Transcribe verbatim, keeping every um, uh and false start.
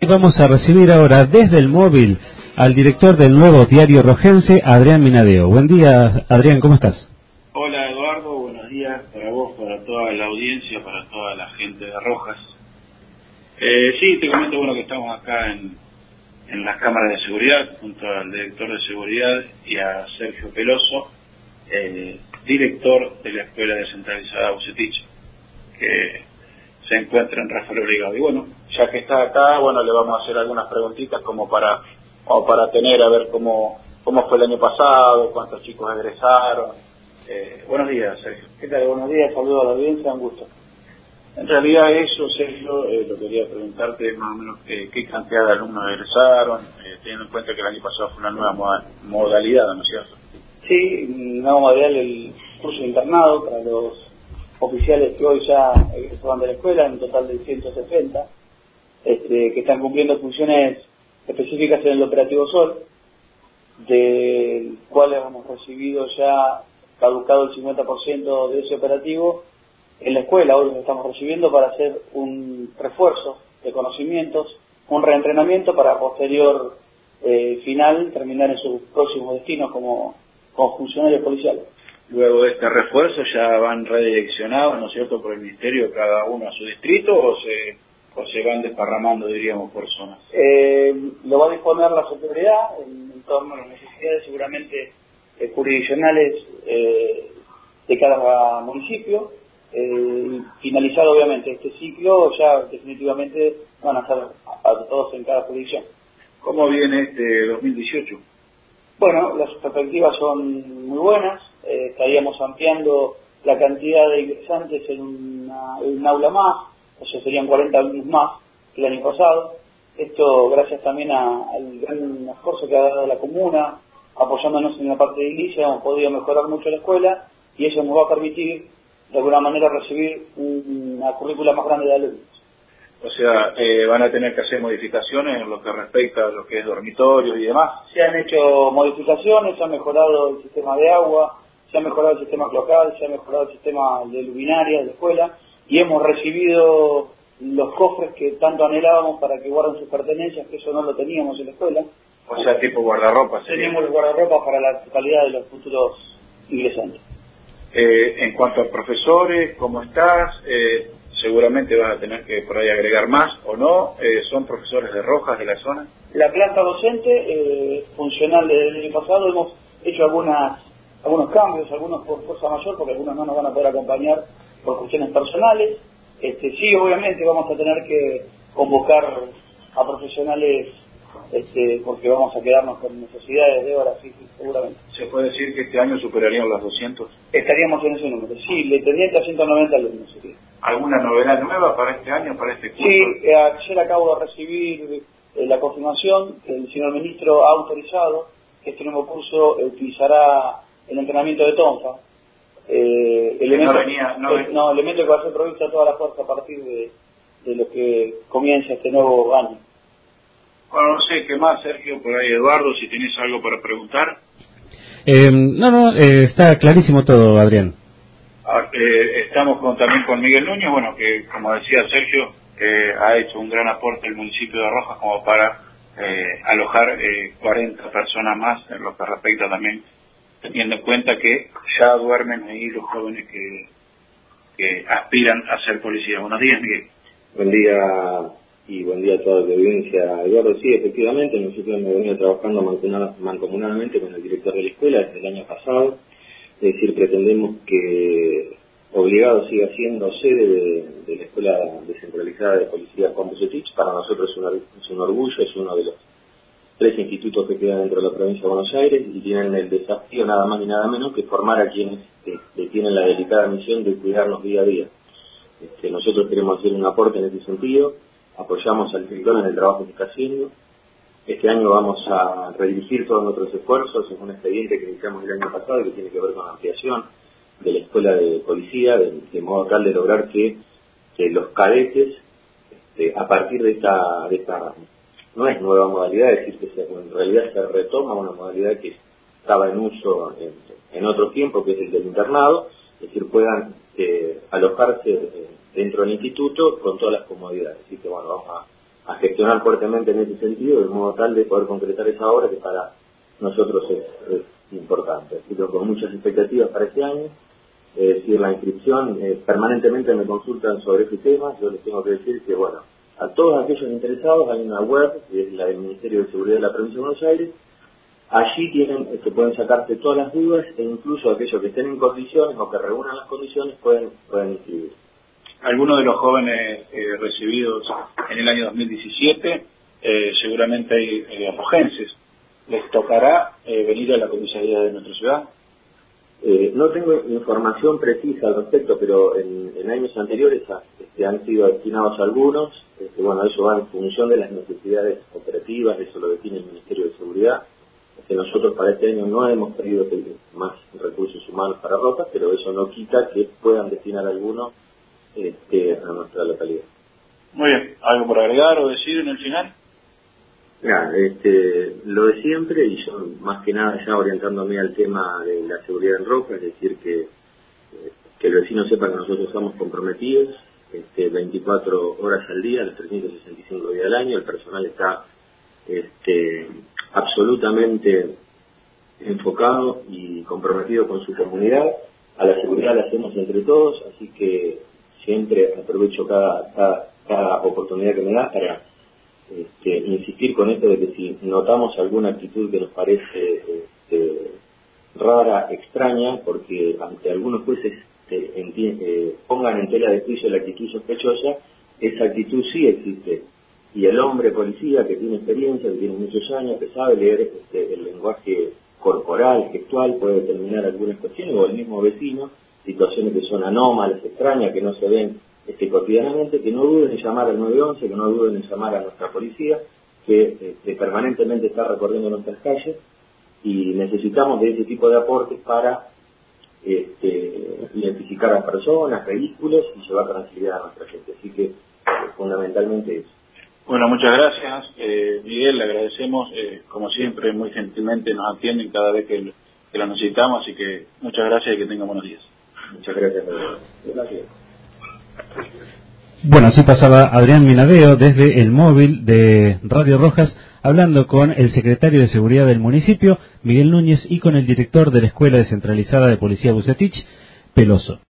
Vamos a recibir ahora desde el móvil al director del nuevo diario rojense, Adrián Minadeo. Buen día, Adrián, ¿cómo estás? Hola, Eduardo, buenos días para vos, para toda la audiencia, para toda la gente de Rojas. Eh, sí, te comento bueno que estamos acá en, en las cámaras de seguridad, junto al director de seguridad y a Sergio Peloso, eh, director de la Escuela Descentralizada Bucetich, que se encuentra en Rafael Obligado. Y bueno, ya que está acá, bueno, le vamos a hacer algunas preguntitas como para como para tener a ver cómo cómo fue el año pasado, cuántos chicos egresaron. Eh, buenos días, Sergio. ¿Qué tal? Buenos días, saludos a la audiencia, un gusto. En realidad eso, Sergio, eh, lo quería preguntarte más o menos eh, qué cantidad de alumnos egresaron, eh, teniendo en cuenta que el año pasado fue una nueva moda, modalidad, ¿no es cierto? Sí, nueva modalidad el curso de internado para los oficiales que hoy ya egresaron de la escuela, en un total de ciento sesenta, este, que están cumpliendo funciones específicas en el operativo Sol, del cual hemos recibido ya caducado el cincuenta por ciento de ese operativo en la escuela. Hoy los estamos recibiendo para hacer un refuerzo de conocimientos, un reentrenamiento para posterior eh, final terminar en sus próximos destinos como, como funcionarios policiales. Luego de este refuerzo ya van redireccionados, ¿no es cierto?, por el Ministerio, cada uno a su distrito, o se, o se van desparramando, diríamos, por zonas. Eh, lo va a disponer la autoridad en, en torno a las necesidades seguramente eh, jurisdiccionales eh, de cada municipio. Eh, finalizado obviamente este ciclo, ya definitivamente van a estar a, a todos en cada jurisdicción. ¿Cómo viene este dos mil dieciocho? Bueno, las perspectivas son muy buenas. Eh, estaríamos ampliando la cantidad de ingresantes en, una, en un aula más, o sea, serían cuarenta alumnos más que el año pasado. Esto gracias también a, al gran esfuerzo que ha dado la comuna, apoyándonos en la parte de edilicia, hemos podido mejorar mucho la escuela y eso nos va a permitir de alguna manera recibir una currícula más grande de alumnos. O sea, eh, van a tener que hacer modificaciones en lo que respecta a lo que es dormitorios y demás. Se han hecho modificaciones, se ha mejorado el sistema de agua, se ha mejorado el sistema cloacal, se ha mejorado el sistema de luminaria de la escuela y hemos recibido los cofres que tanto anhelábamos para que guarden sus pertenencias, que eso no lo teníamos en la escuela. O sea, tipo guardarropa. Tenemos el guardarropa para la totalidad de los futuros ingresantes. Eh, en cuanto a profesores, ¿cómo estás? Eh, seguramente vas a tener que por ahí agregar más o no. Eh, ¿Son profesores de Rojas de la zona? La planta docente, eh, funcional desde el año pasado, hemos hecho algunas algunos cambios, algunos por fuerza mayor, porque algunos no nos van a poder acompañar por cuestiones personales. Este, sí, obviamente vamos a tener que convocar a profesionales, este, porque vamos a quedarnos con necesidades de horas, sí, sí, seguramente. ¿Se puede decir que este año superarían los doscientos? Estaríamos en ese número, sí, le tendría que a ciento noventa alumnos. Sí. ¿Alguna novedad nueva para este año, para este curso? Sí, eh, ayer acabo de recibir eh, la confirmación que el señor ministro ha autorizado que este nuevo curso eh, utilizará el entrenamiento de Tonfa. Eh, elemento, no venía, no, eh, no, elemento que va a ser provisto a toda la fuerza a partir de, de lo que comienza este nuevo año. Bueno, no sé qué más, Sergio, por ahí Eduardo, si tenés algo para preguntar. Eh, no, no, eh, está clarísimo todo, Adrián. Ah, eh, estamos con, también con Miguel Núñez, bueno, que como decía Sergio, eh, ha hecho un gran aporte el municipio de Rojas como para eh, alojar eh, cuarenta personas más, en lo que respecta también, teniendo en cuenta que ya duermen ahí los jóvenes que, que aspiran a ser policías. Buenos días, Miguel. Buen día y buen día a toda la audiencia. Eduardo, sí, efectivamente, nosotros hemos venido trabajando mancomunadamente con el director de la escuela desde el año pasado. Es decir, pretendemos que Obligado siga siendo sede de, de la Escuela Descentralizada de Policía Juan Bucetich. Para nosotros es un, es un orgullo, es uno de los tres institutos que quedan dentro de la provincia de Buenos Aires y tienen el desafío nada más ni nada menos que formar a quienes este, tienen la delicada misión de cuidarnos día a día. Este, nosotros queremos hacer un aporte en ese sentido, apoyamos al director en el trabajo que está haciendo. Este año vamos a redirigir todos nuestros esfuerzos en un expediente que iniciamos el año pasado que tiene que ver con la ampliación de la escuela de policía, de, de modo tal de lograr que, que los cadetes, este, a partir de esta, de esta, no es nueva modalidad, es decir, que se, en realidad se retoma una modalidad que estaba en uso en, en otro tiempo, que es el del internado, es decir, puedan eh, alojarse eh, dentro del instituto con todas las comodidades. Así que bueno, vamos a a gestionar fuertemente en ese sentido, de modo tal de poder concretar esa obra que para nosotros es, es importante. Así que con muchas expectativas para este año. Es decir, la inscripción, eh, permanentemente me consultan sobre este tema. Yo les tengo que decir que, bueno, a todos aquellos interesados hay una web, que es la del Ministerio de Seguridad de la Provincia de Buenos Aires. Allí tienen, que pueden sacarse todas las dudas, e incluso aquellos que estén en condiciones o que reúnan las condiciones pueden, pueden inscribir. Algunos de los jóvenes eh, recibidos en el año dos mil diecisiete, eh, seguramente hay eh, rojenses. ¿Les tocará eh, venir a la comisaría de nuestra ciudad? Eh, no tengo información precisa al respecto, pero en, en años anteriores a, este, han sido destinados algunos. Este, bueno, eso va en función de las necesidades operativas, eso lo define el Ministerio de Seguridad. Este, nosotros para este año no hemos pedido más recursos humanos para Rojas, pero eso no quita que puedan destinar algunos este, a nuestra localidad. Muy bien. ¿Algo por agregar o decir en el final? Ya, este, lo de siempre, y yo más que nada ya orientándome al tema de la seguridad en Rojas, es decir, que, que el vecino sepa que nosotros estamos comprometidos, este, veinticuatro horas al día, los trescientos sesenta y cinco días al año, el personal está este, absolutamente enfocado y comprometido con su comunidad. A la seguridad la hacemos entre todos, así que siempre aprovecho cada, cada, cada oportunidad que me da para Este, insistir con esto de que si notamos alguna actitud que nos parece este, rara, extraña, porque ante algunos jueces eh, eh, pongan en tela de juicio la actitud sospechosa, esa actitud sí existe. Y el hombre policía que tiene experiencia, que tiene muchos años, que sabe leer este, el lenguaje corporal, gestual, puede determinar algunas cuestiones, o el mismo vecino, situaciones que son anómalas, extrañas, que no se ven Este, cotidianamente, que no duden en llamar al nueve once, que no duden en llamar a nuestra policía, que este, permanentemente está recorriendo nuestras calles, y necesitamos de ese tipo de aportes para este, identificar a personas, vehículos y llevar tranquilidad a nuestra gente. Así que eh, fundamentalmente eso. Bueno, muchas gracias, eh, Miguel, le agradecemos, eh, como siempre, muy gentilmente nos atienden cada vez que, que lo necesitamos, así que muchas gracias y que tengan buenos días. Muchas gracias. Gracias. Bueno, así pasaba Adrián Minadeo desde el móvil de Radio Rojas, hablando con el secretario de Seguridad del municipio, Miguel Núñez, y con el director de la Escuela Descentralizada de Policía Bucetich, Peloso.